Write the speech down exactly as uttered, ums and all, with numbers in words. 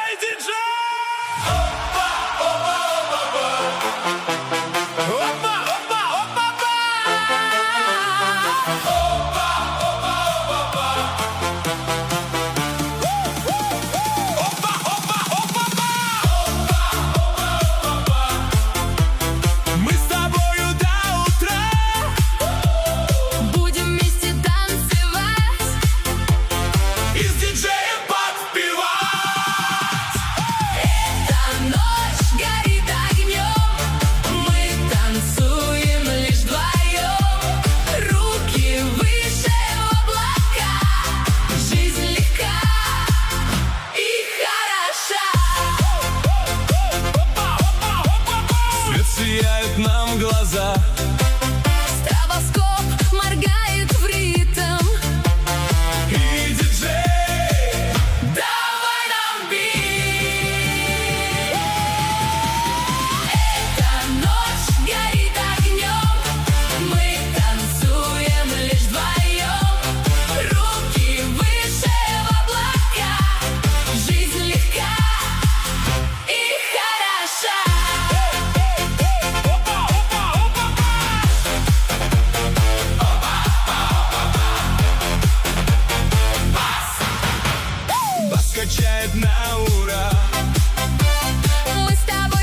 Эй, диджей! Опа, опа, опа, опа, опа, опа, опа, опа, опа, опа, опа, мы с тобою до утра будем вместе танцевать и с диджеем подпевать. Эта ночь горит огнем, мы танцуем лишь вдвоем. Руки выше в облака, жизнь легка и хороша. Свет сияет нам в глаза, Стробоскоп моргает в ритм. и диджей Давай нам бит. Эта ночь горит огнем, мы танцуем лишь вдвоем. Руки выше в облака, жизнь легка и хороша. бас качает на ура. Мы с тобой